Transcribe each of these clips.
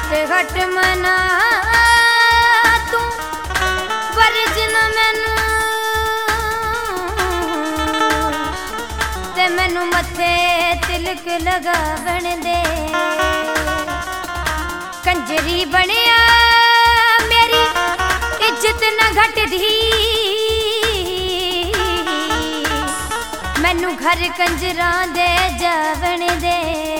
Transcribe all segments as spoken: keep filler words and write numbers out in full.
हट हट मना तू वर्ज न मैनू ते मैनू मथे तिलक लगावण दे। कंजरी बनिया मेरी इज्जत न घटदी, मैनू घर कंजरां दे जावण दे।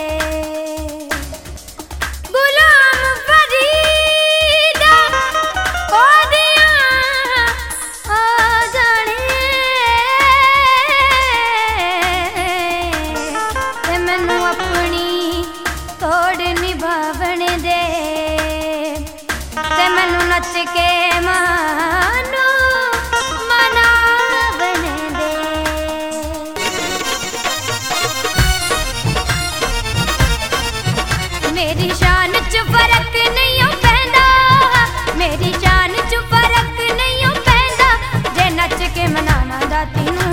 गुलाम फरीदा ओ दिया आ जाने ते मैनू अपनी तोड़ निभावण दे ते मैनू नच के मानो मनावण दे। मेरी शान च फर्क नहीं पैंदा, मेरी शान च फर्क नहीं पैंदा, जे नच के मनावा दा तैनू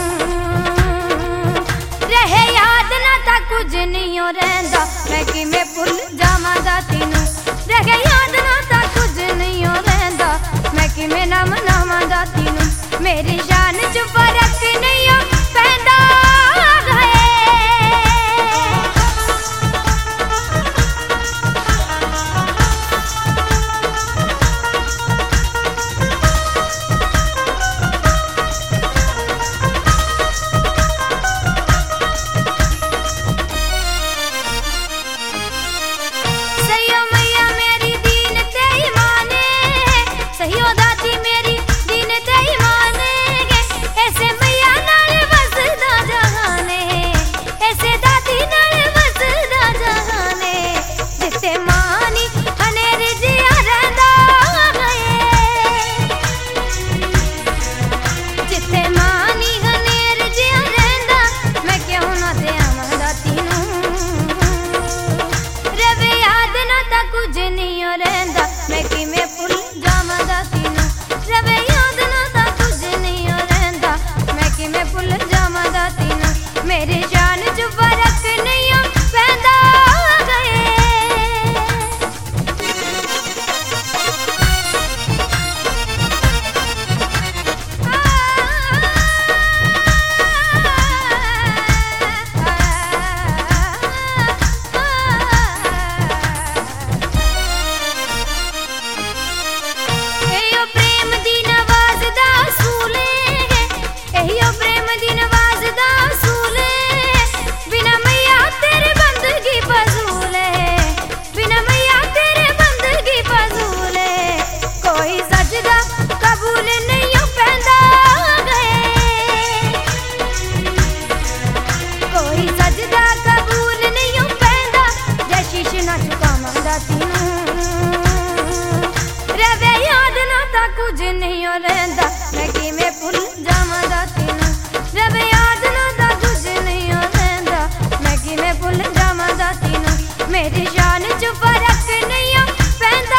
रहे याद ना ता कुछ नहीं रहिंदा। मैं किवें भुल जावां दा तैनू रहे याद ना ता कुछ नहीं रहिंदा। मैं किवें ना मनावां दा तैनू मेरी शान च फर्क नहीं पैंदा। मेरी जान च फर्क नहीं पैंदा कुछ नहीं रहिंदा। मैं किवें भुल जावां दा तैनू रवे याद ना ता कुछ नहीं रहिंदा। मैं किवें भुल जावां दा तैनू मेरी शान च फर्क नहीं पैंदा।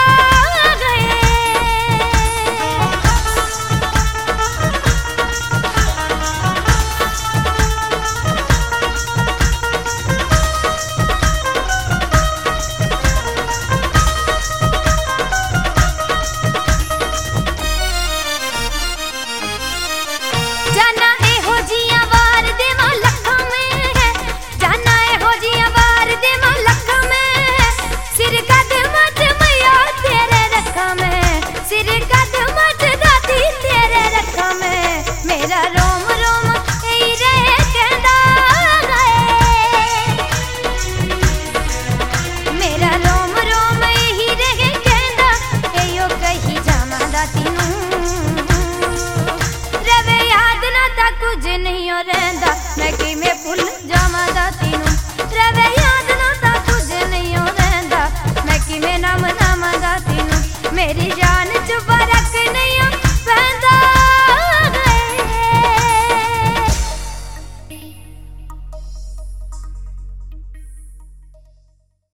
कुछ नहीं रहिंदा। मैं किवें भुल जावां दा तैनू रवे याद ना ता कुछ नहीं रहिंदा। मैं किवें ना मनावां दा तैनू मेरी जान च